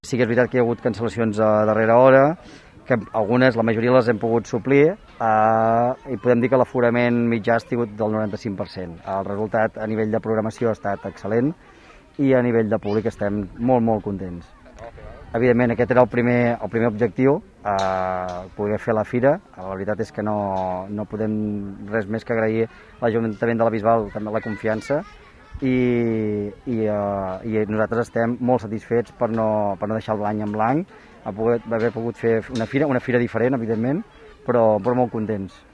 Sí que és veritat que hi ha hagut cancel·lacions a darrera hora, que algunes, la majoria les hem pogut suplir, i podem dir que l'aforament mitjà ha sigut del 95%. El resultat a nivell de programació ha estat excel·lent i a nivell de públic estem molt contents. Evidentment, aquest era el primer objectiu, poder fer la fira. La veritat és que no podem res més que agrair a l'Ajuntament de la Bisbal també la confiança i nosaltres estem molt satisfets per no deixar el blanc en blanc, haver pogut fer una fira diferent, evidentment, però molt contents.